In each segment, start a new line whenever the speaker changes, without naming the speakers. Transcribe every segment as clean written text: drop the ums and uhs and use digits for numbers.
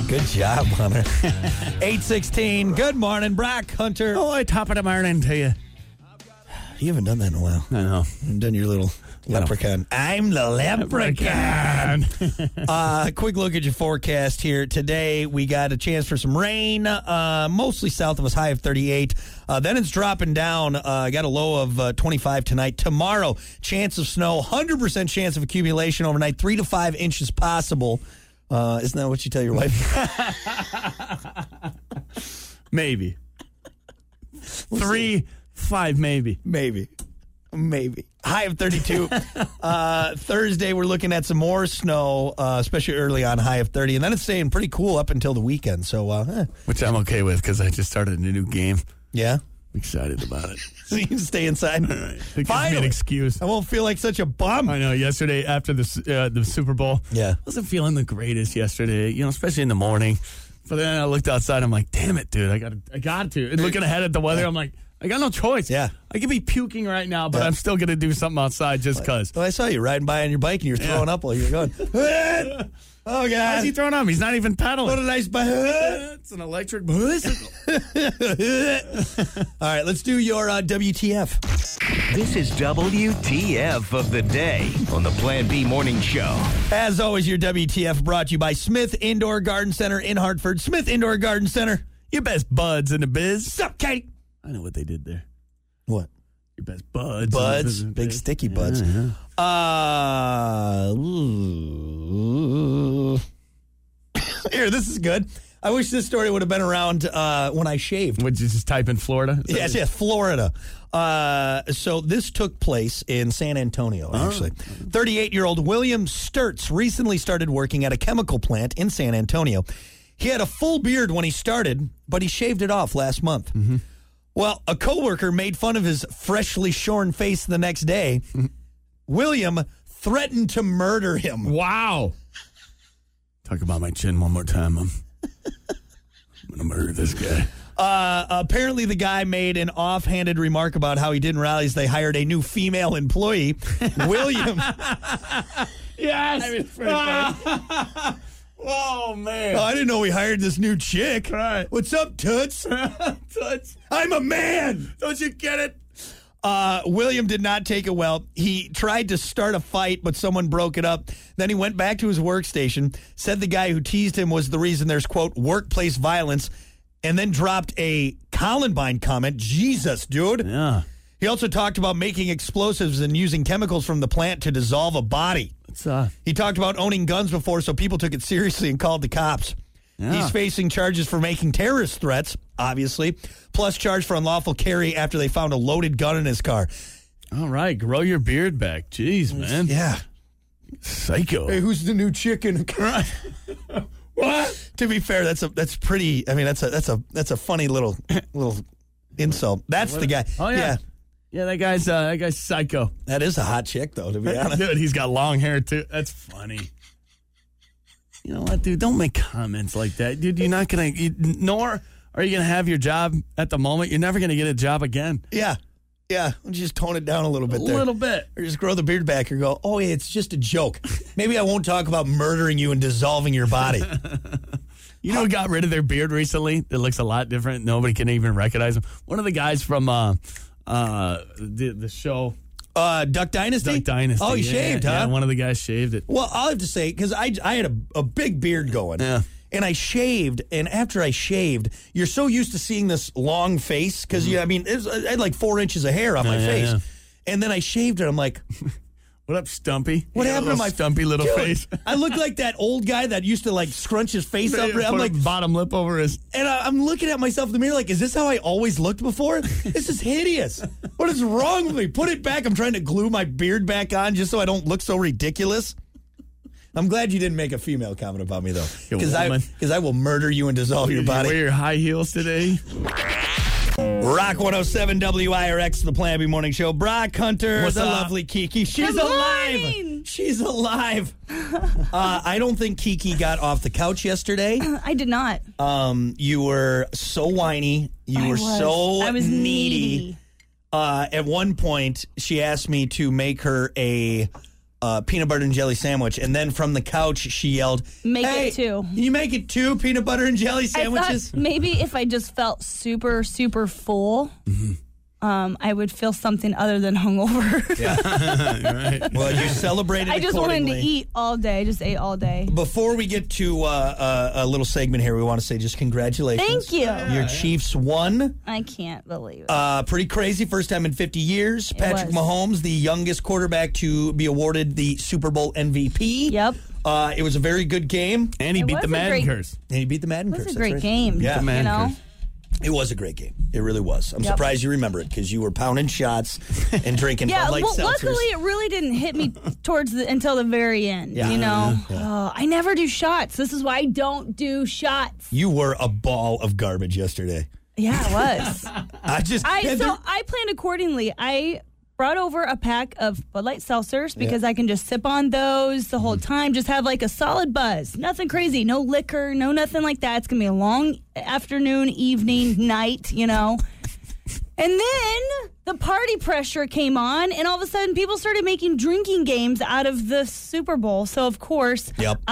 Good job, Hunter. 8:16. Good morning, Brock Hunter.
Oh, top of the morning to you.
You haven't done that in a while.
I know.
You haven't done your little leprechaun. I'm the leprechaun. Quick look at your forecast here. Today, we got a chance for some rain, mostly south of us, high of 38. Then it's dropping down. Got a low of 25 tonight. Tomorrow, chance of snow, 100% chance of accumulation overnight, 3 to 5 inches possible. Isn't that what you tell your wife?
Maybe. 3, 5, maybe.
Maybe. High of 32. Thursday, we're looking at some more snow, especially early on, high of 30. And then it's staying pretty cool up until the weekend. So,
Which I'm okay with because I just started a new game.
Yeah?
I'm excited about it.
So you can stay inside.
All right. It gives me an excuse.
I won't feel like such a bum.
I know. Yesterday, after the Super Bowl,
Yeah.
I wasn't feeling the greatest yesterday, especially in the morning. But then I looked outside. I'm like, damn it, dude. I got to. And looking ahead at the weather, I'm like, I got no choice.
Yeah.
I could be puking right now, but I'm still going to do something outside just because.
Well, I saw you riding by on your bike and you were throwing up while you were going. Oh, God.
Why is he throwing up? He's not even pedaling.
What a nice bike.
It's an electric bicycle.
All right, let's do your WTF.
This is WTF of the day on the Plan B Morning Show.
As always, your WTF brought to you by Smith Indoor Garden Center in Hartford. Smith Indoor Garden Center.
Your best buds in the biz.
Sup, Kate?
I know what they did there.
What?
Your best buds.
Buds, big sticky buds. Here, this is good. I wish this story would have been around when I shaved.
Would you just type in Florida?
Yes, Florida. So this took place in San Antonio, actually. 38-year-old William Sturtz recently started working at a chemical plant in San Antonio. He had a full beard when he started, but he shaved it off last month. Mm-hmm. Well, a coworker made fun of his freshly shorn face the next day. William threatened to murder him.
Wow. Talk about my chin one more time. I'm going to murder this guy.
Apparently, the guy made an offhanded remark about how he didn't realize they hired a new female employee. William.
Yes. I mean, it's pretty funny. Oh, man.
Oh, I didn't know we hired this new chick.
Right.
What's up, Toots?
Toots.
I'm a man.
Don't you get it?
William did not take it well. He tried to start a fight, but someone broke it up. Then he went back to his workstation, said the guy who teased him was the reason there's, quote, workplace violence, and then dropped a Columbine comment. Jesus, dude.
Yeah.
He also talked about making explosives and using chemicals from the plant to dissolve a body. He talked about owning guns before, so people took it seriously and called the cops. Yeah. He's facing charges for making terrorist threats, obviously, plus charge for unlawful carry after they found a loaded gun in his car.
All right, grow your beard back. Jeez, man.
Yeah.
Psycho.
Hey, who's the new chicken? What? To be fair, that's pretty. I mean, that's a funny little insult. That's the guy.
Oh yeah. Yeah, that guy's psycho.
That is a hot chick, though, to be honest.
Dude, he's got long hair, too. That's funny. You know what, dude? Don't make comments like that. Dude, you're not going to, nor are you going to have your job at the moment. You're never going to get a job again.
Yeah. Yeah. Just tone it down a little bit there.
A little bit.
Or just grow the beard back or go, oh, yeah, it's just a joke. Maybe I won't talk about murdering you and dissolving your body.
You know who got rid of their beard recently? It looks a lot different. Nobody can even recognize him. One of the guys from the show
Duck Dynasty?
Duck Dynasty.
Oh, he shaved, huh?
Yeah, one of the guys shaved it.
Well, I'll have to say, because I had a big beard going.
Yeah.
And I shaved, and after I shaved, you're so used to seeing this long face, because, I had like 4 inches of hair on my face. Yeah. And then I shaved it, I'm like...
What up, Stumpy?
What happened to my
stumpy little face?
I look like that old guy that used to like scrunch his face up.
I'm like bottom lip over his.
And I'm looking at myself in the mirror like, is this how I always looked before? This is hideous. What is wrong with me? Put it back. I'm trying to glue my beard back on just so I don't look so ridiculous. I'm glad you didn't make a female comment about me though, because I will murder you and dissolve your body.
You wear your high heels today.
Rock 107 WIRX, the Plan B Morning Show. Brock Hunter,
What's
the
up?
lovely Kiki. She's alive. She's alive. I don't think Kiki got off the couch yesterday.
I did not.
You were so whiny. I was needy. At one point, she asked me to make her a peanut butter and jelly sandwich. And then from the couch, she yelled,
Make
"Hey,
it 2.
You make it 2 peanut butter and jelly sandwiches?"
I thought maybe if I just felt super, super full, I would feel something other than hungover.
Right.
Well, you celebrated
I just wanted to
accordingly.
eat all day. I just ate all day.
Before we get to a little segment here, we want to say just congratulations.
Thank you.
Your Chiefs won.
I can't believe it.
Pretty crazy. First time in 50 years. Patrick
was.
Mahomes, the youngest quarterback to be awarded the Super Bowl MVP.
Yep.
It was a very good game.
And he
It
beat
was
the
a
Madden
great-
curse.
And he beat the Madden
It was
curse.
a
That's
great
right.
game.
Yeah.
The Madden
you know?
curse.
It was a great game. It really was. I'm
Yep.
surprised you remember it because you were pounding shots and drinking
Yeah,
Bud Light
well,
seltzers.
luckily it really didn't hit me until the very end.
Yeah.
You know, I never do shots. This is why I don't do shots.
You were a ball of garbage yesterday.
Yeah, it was. I planned accordingly. I brought over a pack of Bud Light seltzers because I can just sip on those the whole time. Just have like a solid buzz. Nothing crazy. No liquor. No nothing like that. It's gonna be a long afternoon, evening, night. You know. And then the party pressure came on, and all of a sudden, people started making drinking games out of the Super Bowl. So, of course,
Yep.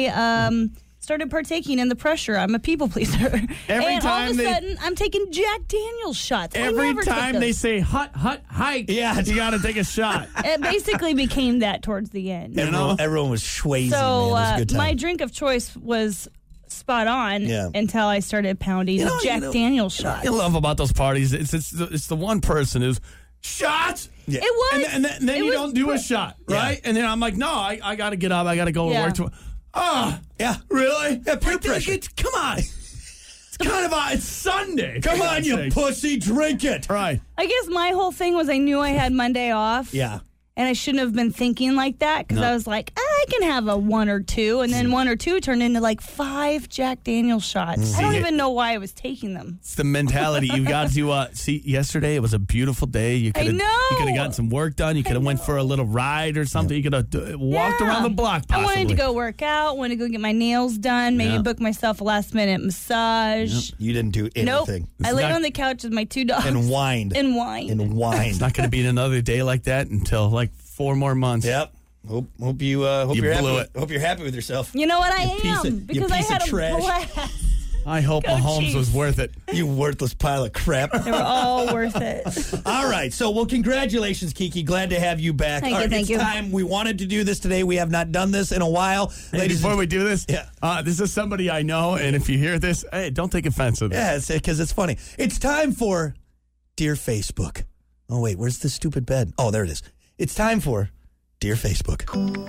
I started partaking in the pressure. I'm a people pleaser.
Every
and all
time
of a
they-
sudden, I'm taking Jack Daniel's shots. I
Every
never take
time
those.
they say hut, hike,
Yeah.
you got to take a shot.
It basically became that towards the end.
Everyone was schwazing,
So
man. It was a good time.
my drink of choice was spot on
Yeah.
until I started pounding Jack Daniel's shots.
What I love about those parties, it's the one person who's shots.
Yeah.
It was.
And then
it
you
was
don't do a shot, right? And then I'm like, no, I got to get up. I got to go
Yeah.
to work.
Yeah.
Really?
Yeah, peer pressure.
Come on. It's kind of it's Sunday.
Come
for
on,
God's
you
sakes.
pussy, drink it.
Right.
I guess my whole thing was I knew I had Monday off.
Yeah.
And I shouldn't have been thinking like that because I was like, I can have a 1 or 2. And then 1 or 2 turned into like 5 Jack Daniel's shots. I don't even know why I was taking them.
It's the mentality. You got to see yesterday. It was a beautiful day. You could have
know.
You could have gotten some work done. You could have went for a little ride or something. You could have walked
Yeah.
around the block.
I
Possibly.
wanted to go work out, wanted to go get my nails done, maybe
Yeah.
book myself a last minute massage.
You didn't do
Nope.
anything.
I laid on the couch with my 2 dogs.
And whined.
And whined.
And whined.
It's not going to be another day like that until like 4 more months.
Yep. Hope you're
blew
happy.
it.
Hope you're happy with yourself.
You know what? I
You piece
am.
of-
because
you
I
piece
had
of
a
trash.
blast.
I hope
Go
Mahomes
Chiefs.
was worth it.
You worthless pile of crap.
They were all worth it.
All right. So, well, congratulations, Kiki. Glad to have you back.
Thank
All
you,
right,
thank
it's
you.
time. We wanted to do this today. We have not done this in a while.
Hey,
Ladies
before
and-
we do this, this is somebody I know, and if you hear this, hey, don't take offense to this.
Yeah, it's because it's funny. It's time for Dear Facebook. Oh, wait, where's the stupid bed? Oh, there it is. It's time for Dear Facebook.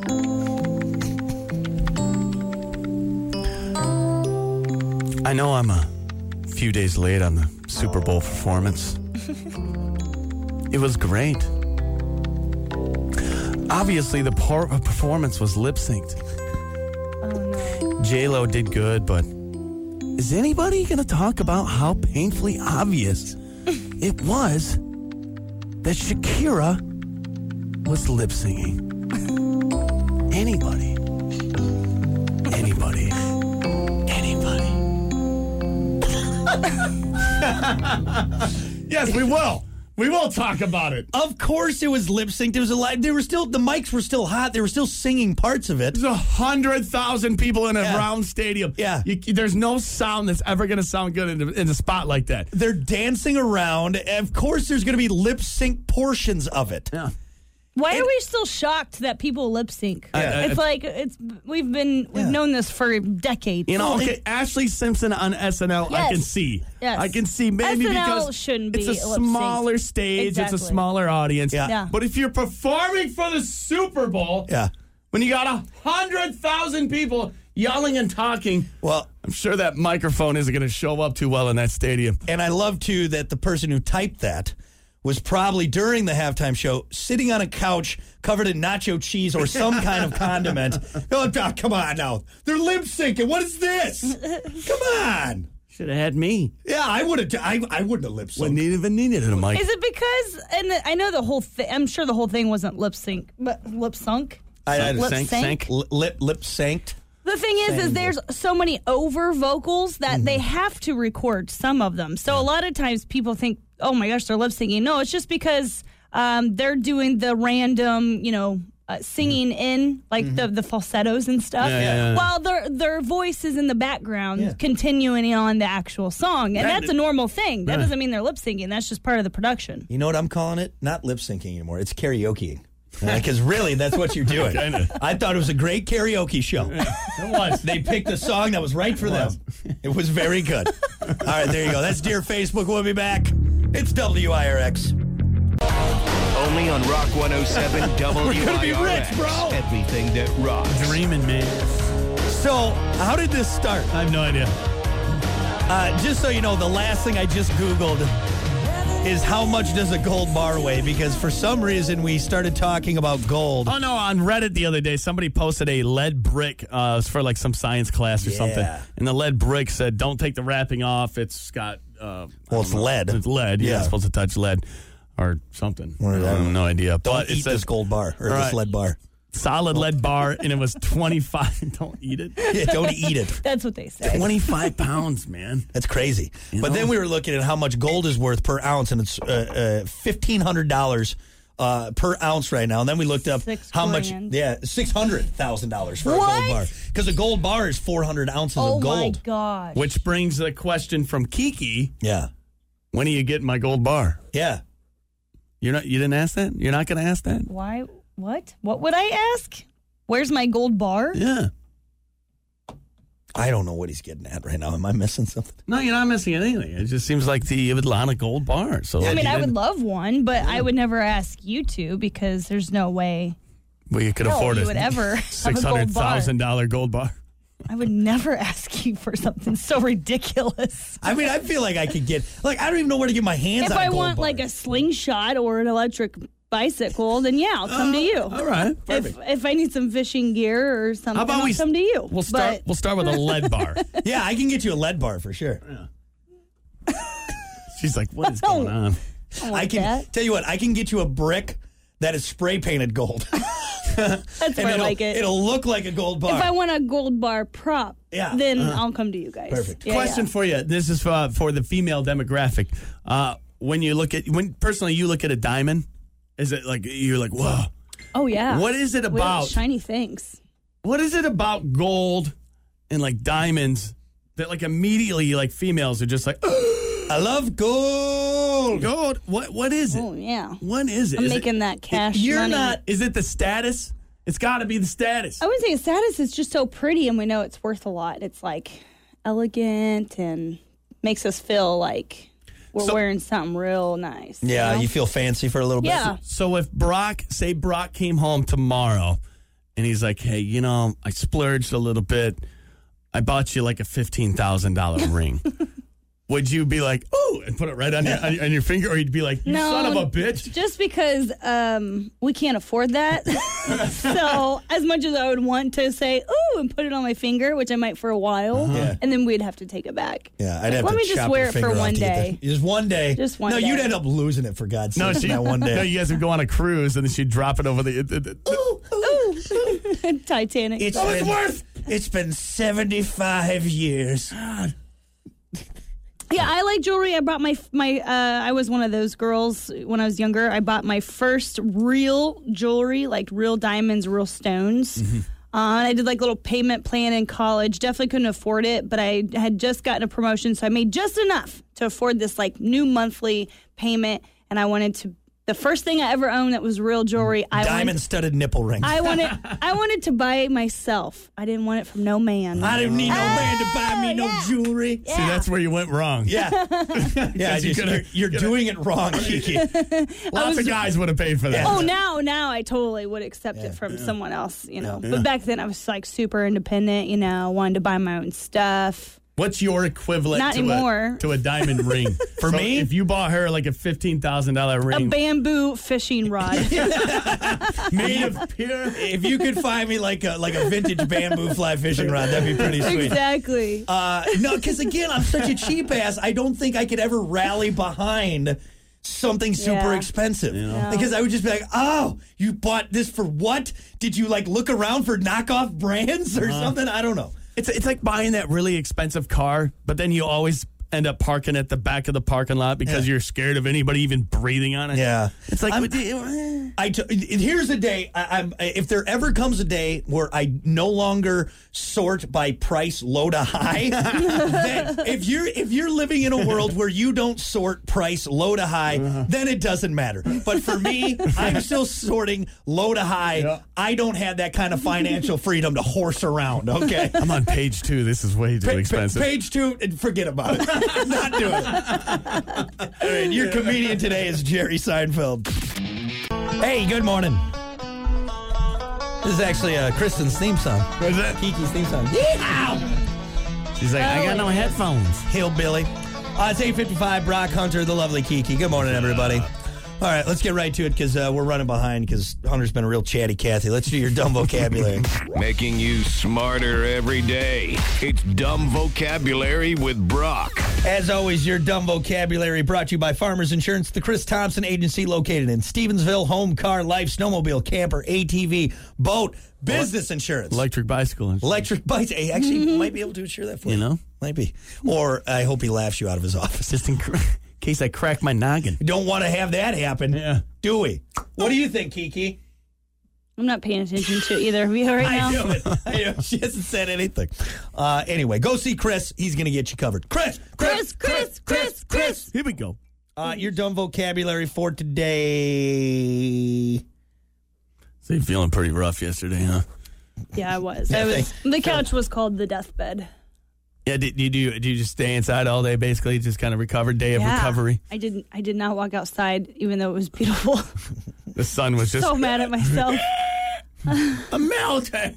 I know I'm a few days late on the Super Bowl performance. It was great. Obviously, the performance was lip synced.
Oh, no.
J-Lo did good, but is anybody going to talk about how painfully obvious it was that Shakira was lip syncing? Anybody? Yes, we will. We will talk about it.
Of course it was lip synced. It was alive. They were still, the mics were still hot. They were still singing parts of it.
There's 100,000 people in a
Yeah.
round stadium.
Yeah.
There's no sound that's ever going to sound good in a spot like that.
They're dancing around. Of course there's going to be lip sync portions of it.
Yeah.
Why are we still shocked that people lip sync? It's like we've known this for decades.
You know, okay, Ashley Simpson on SNL, I
Yes.
can see.
Yes.
I can see maybe
SNL
because
shouldn't
it's
be
a
lip-synced.
smaller stage, it's a
Exactly.
smaller audience.
Yeah.
But if you're performing for the Super Bowl,
Yeah.
when you got 100,000 people yelling and talking,
Well,
I'm sure that microphone isn't going to show up too well in that stadium.
and I love, too, that the person who typed that was probably during the halftime show sitting on a couch covered in nacho cheese or some kind of condiment. Oh, come on now. They're lip syncing. What is this? Come on.
Should have had me.
Yeah, I would have. I wouldn't have lip
Wouldn't
synced.
even needed a mic.
Is it because? And I know the whole thing. I'm sure the whole thing wasn't lip sync, but lip sunk. Lip sync.
Lip synced.
The thing is there's so many over vocals that they have to record some of them. So a lot of times people think, oh my gosh, they're lip syncing. No, it's just because they're doing the random, singing in like the falsettos and stuff, while their voice is in the background continuing on the actual song, and that's a normal thing. That doesn't mean they're lip syncing. That's just part of the production.
You know what I'm calling it? Not lip syncing anymore. It's karaokeing. Because really, that's what you're doing. I thought it was a great karaoke show.
It was.
They picked a song that was right for them. It was very good. All right, there you go. That's Dear Facebook. We'll be back. It's WIRX.
Only on Rock 107 WIRX.
We're gonna be rich, bro.
Everything that rocks.
Dreaming, man.
So, how did this start?
I have no idea.
Just so you know, the last thing I just Googled is how much does a gold bar weigh? Because for some reason we started talking about gold.
Oh, no, on Reddit the other day, somebody posted a lead brick for like some science class or something. And the lead brick said, don't take the wrapping off. It's got...
it's lead.
It's lead. You're not supposed to touch lead or something. I have no idea.
Don't eat this gold bar or this lead bar.
Solid lead bar, and it was 25. Don't eat it.
Yeah, don't eat it.
That's what they say.
25 pounds, man.
That's crazy. But then we were looking at how much gold is worth per ounce, and it's $1,500 per ounce right now. And then we looked up how much. Yeah, $600,000 for a gold bar. Because a gold bar is 400 ounces of gold.
Oh my gosh!
Which brings the question from Kiki.
Yeah.
When do you get my gold bar?
Yeah.
You didn't ask that? You're not going to ask that?
Why? What? What would I ask? Where's my gold bar?
Yeah.
I don't know what he's getting at right now. Am I missing something?
No, you're not missing anything. It just seems like you would want a gold bar. So
I mean, I would love one, but I would never ask you to because there's no way.
Well, you could afford
you would ever
$600,000 gold bar.
I would never ask you for something so ridiculous.
I mean, I feel like I could get, I don't even know where to get my hands on a gold bar.
If I want like a slingshot or an electric bicycle, then I'll come to you.
All right, perfect.
If I need some fishing gear or something, I'll come to you.
We'll start with a lead bar.
Yeah, I can get you a lead bar for sure.
Yeah. She's like, what is going on?
I can tell you what, I can get you a brick that is spray painted gold.
That's where I like it.
It'll look like a gold bar.
If I want a gold bar prop, then I'll come to you guys.
Perfect.
Question for you. This is for the female demographic. When personally you look at a diamond, is it like you're like, whoa?
Oh yeah.
What is it about
shiny things?
What is it about gold and like diamonds that like immediately like females are just like,
I love gold.
Gold. What is it?
Oh yeah.
What is it?
I'm making that cash money.
Is it the status? It's got to be the status.
I wouldn't say status. It's just so pretty, and we know it's worth a lot. It's like elegant and makes us feel like we're wearing something real nice.
Yeah, you feel fancy for a little bit.
Yeah.
So if Brock came home tomorrow and he's like, hey, I splurged a little bit. I bought you like a $15,000 ring. Would you be like, oh, and put it right on your finger? Or you'd be like, you son of a bitch?
Just because we can't afford that. So as much as I would want to say, ooh, and put it on my finger, which I might for a while, and then we'd have to take it back.
Yeah, I'd have
Let
to
me just wear it for one day.
Just one day.
Just one day.
No, you'd end up losing it, for God's sake.
No,
one day.
No, you guys would go on a cruise, and then she'd drop it over the...
Ooh. Titanic.
It's been 75 years.
God.
Yeah, I like jewelry. I bought my I was one of those girls when I was younger. I bought my first real jewelry, like real diamonds, real stones. Mm-hmm. I did like a little payment plan in college. Definitely couldn't afford it, but I had just gotten a promotion, so I made just enough to afford this like new monthly payment. And I wanted to. The first thing I ever owned that was real jewelry.
Diamond-studded nipple rings.
I wanted to buy it myself. I didn't want it from no man.
I didn't need no man to buy me no jewelry.
Yeah. See, that's where you went wrong.
Yeah. You're doing it wrong, Kiki.
Lots of guys would have paid for that.
Oh, now I totally would accept it from someone else, But back then I was like super independent, wanted to buy my own stuff.
What's your equivalent to a diamond ring?
For me?
If you bought her like a $15,000 ring.
A bamboo fishing rod.
Made of pure.
If you could find me like a vintage bamboo fly fishing rod, that'd be pretty sweet.
Exactly.
No, because again, I'm such a cheap ass. I don't think I could ever rally behind something super expensive. Because I would just be like, oh, you bought this for what? Did you like look around for knockoff brands or something? I don't know.
It's like buying that really expensive car, but then you always end up parking at the back of the parking lot because you're scared of anybody even breathing on it.
Yeah.
It's like,
here's a day. If there ever comes a day where I no longer sort by price low to high, then if you're living in a world where you don't sort price low to high, then it doesn't matter. But for me, I'm still sorting low to high. Yeah. I don't have that kind of financial freedom to horse around. Okay,
I'm on page 2. This is way too expensive.
Page 2, forget about it. Not doing it. All right, your comedian today is Jerry Seinfeld. Hey, good morning. This is actually Kristen's theme song.
What is that?
Kiki's theme song. Yeehaw!
She's like, I got no headphones.
Hillbilly. It's 8:55. Brock Hunter, the lovely Kiki. Good morning, everybody. All right, let's get right to it because we're running behind because Hunter's been a real chatty Cathy. Let's do your dumb vocabulary.
Making you smarter every day. It's Dumb Vocabulary with Brock.
As always, your dumb vocabulary brought to you by Farmers Insurance, the Chris Thompson Agency located in Stevensville. Home, car, life, snowmobile, camper, ATV, boat, business insurance.
Electric bicycle insurance.
Electric bicycle. Actually, might be able to insure that for you.
You know?
Might be. Or I hope he laughs you out of his office.
Just in case I crack my noggin.
Don't want to have that happen, do we? What do you think, Kiki?
I'm not paying attention to either of you right now.
I knew it. She hasn't said anything. Anyway, go see Chris. He's going to get you covered. Chris.
Here we go.
Your dumb vocabulary for today.
So you're feeling pretty rough yesterday, huh?
Yeah, I was. The couch was called the deathbed.
Yeah, did you just stay inside all day, basically? Just kind of recovered, day of recovery?
I did not walk outside, even though it was beautiful.
The sun was just...
so mad at myself.
I'm melting.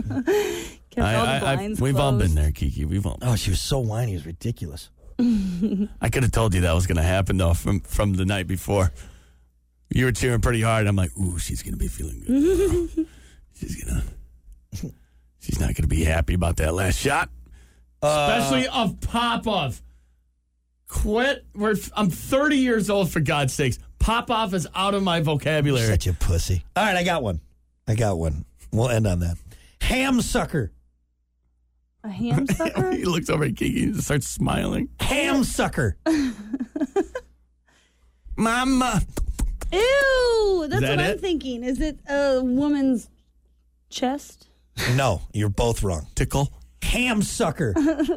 We've all been there, Kiki. We've all.
Oh, she was so whiny. It was ridiculous.
I could have told you that was going to happen, though, from the night before. You were cheering pretty hard. I'm like, ooh, she's going to be feeling good. She's not going to be happy about that last shot. Especially of Popov. Quit. I'm 30 years old, for God's sakes. Popov is out of my vocabulary.
Such a pussy. All right, I got one. We'll end on that. Ham sucker.
A ham sucker?
He looks over at Kiki and starts smiling.
Ham sucker.
Mama.
Ew, that's
that
what I'm thinking. Is it a woman's chest?
No, you're both wrong.
Tickle.
Ham sucker.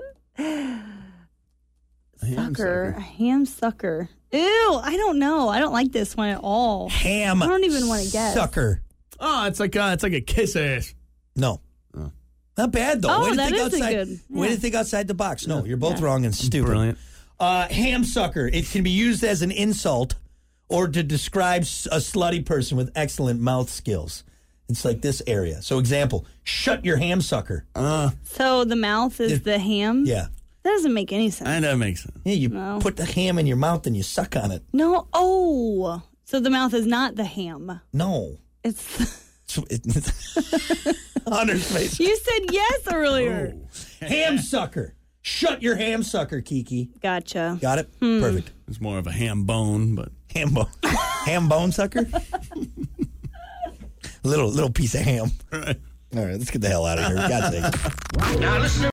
A ham sucker. Ew, I don't know. I don't like this one at all.
Ham.
I don't even want to guess.
Sucker.
Oh, it's like a kiss ass.
No. Not bad, though.
Oh, that is good.
Way to think outside the box. No, you're both wrong and stupid.
Brilliant.
Ham sucker. It can be used as an insult or to describe a slutty person with excellent mouth skills. It's like this area. So, example, shut your ham sucker.
So the mouth is the ham?
Yeah.
That doesn't make any sense.
That makes sense.
Yeah, you put the ham in your mouth and you suck on it.
No. Oh. So the mouth is not the ham.
No.
It's...
Hunter's face.
You said yes earlier.
Oh. Ham sucker. Shut your ham sucker, Kiki.
Gotcha.
Got it? Perfect.
It's more of a ham bone, but...
Ham bone. Ham bone sucker? Little piece of ham. All right, let's get the hell out of here. God's sake.
Now listen.